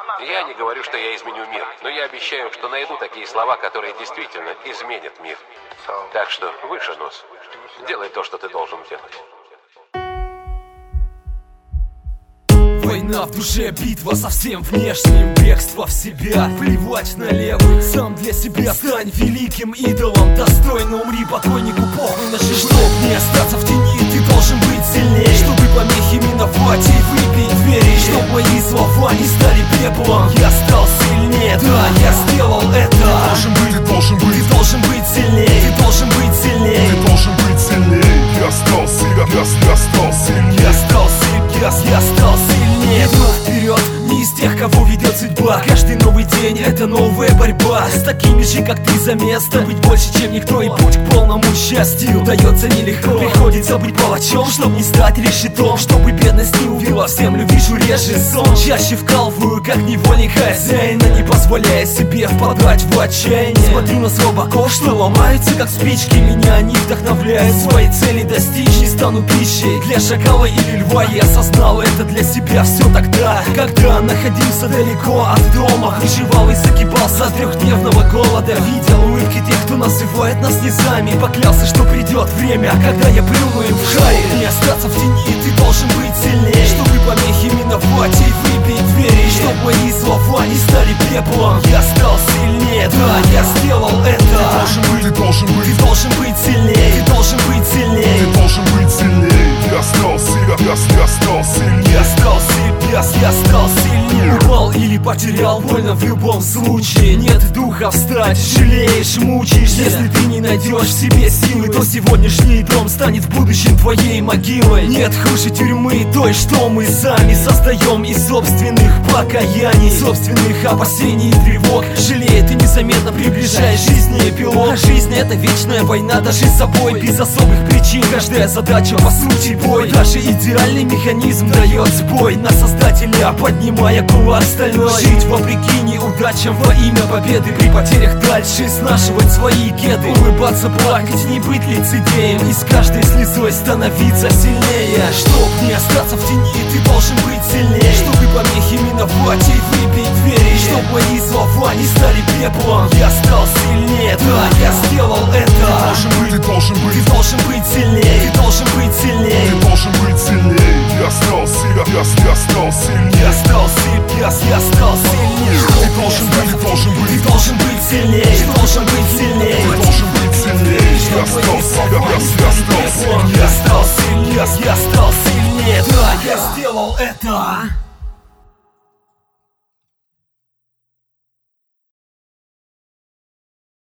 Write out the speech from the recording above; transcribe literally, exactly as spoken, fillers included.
Я не говорю, что я изменю мир, но я обещаю, что найду такие слова, которые действительно изменят мир. Так что выше нос. Делай то, что ты должен делать. Война в душе, битва со всем внешним, бегство в себя, плевать на левых. Сам для себя стань великим идолом, достойно умри покойнику, похуй на жизнь. Чтоб не остаться в тени, ты должен быть сильнее, чтобы помехи миновать и выбить двери. Чтоб мои слова не стали пеплом, я стал сильнее, да, я сделал это. Ты должен быть, ты должен быть, ты должен быть сильнее, ты должен быть сильнее, ты должен быть сильнее. Я стал сильнее, я, я стал сильнее, я стал сильнее, я, я стал сильнее. Иду вперед, не из тех, кого ведет судьба. Каждый новый день это новая борьба. С такими же, как ты, за место быть больше, чем никто. И путь к полному счастью дается нелегко. Приходится быть палачом, чтоб не стать решетом, чтобы бедность не увела в землю. Вижу реже сон, чаще вкалываю, как невольник хозяина, не позволяя себе впадать в отчаяние. Смотрю на слабаков, что ломаются, как спички. Меня они вдохновляют свои цели достичь. Не стану пищей для шакала или льва. Я осознал это для себя все тогда, когда находился далеко от дома. Выживал и загибался от трехдневного голода. Видел улыбки тех, кто называет нас низами. Поклялся, что придет время, когда я плюну им в шаре. Не остаться в тени, ты должен быть сильнее, чтобы помехи миновать и выбить двери. Чтоб мои слова не стали пеплом, я стал сильнее, да, я сделал это. Ты должен быть, ты должен быть, ты должен быть сильнее, ты должен быть сильнее, ты должен быть сильнее. Я стал сильнее, я, я стал сильнее, я стал сильнее, я стал сильнее. Упал или потерял, больно в любом случае. Нет духа встать, жалеешь, мучаешься. Если ты не найдешь в себе силы, то сегодняшний дом станет в будущем твоей могилой. Нет хуже тюрьмы той, что мы сами создаем из собственных покаяний, собственных опасений и тревог. Жалея, ты незаметно приближаешь жизни эпилог. Жизнь — это вечная война даже с собой, без особых причин. Каждая задача по сути бой. Даже идеальный механизм дает сбой на создателя, поднимая кулак стальной. Жить вопреки неудачам во имя победы, при потерях дальше снашивать свои кеды. Улыбаться, плакать, не быть лицедеем, и с каждой слезой становиться сильнее. Чтоб не остаться в тени, ты должен быть сильнее, чтобы помехи миновать и выбить двери. Чтоб мои слова не стали пеплом, я стал сильнее, да, я сделал это. Ты должен быть, ты должен быть, ты должен быть сильнее, ты должен быть сильнее, ты должен быть сильнее. Я стал сильнее, я, я стал сильнее, я стал сильнее, я стал сильнее. Ты должен быть, ты должен быть, ты должен быть сильнее, ты должен быть сильнее, ты должен быть сильнее. Я стал сильнее, я, я стал сильнее, я стал сильнее, я стал сильнее, да, я сделал это.